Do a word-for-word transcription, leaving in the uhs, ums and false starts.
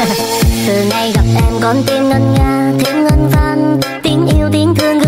Từ ngày gặp em con tim ngân nga thêm ngân vang, tiếng yêu tiếng thương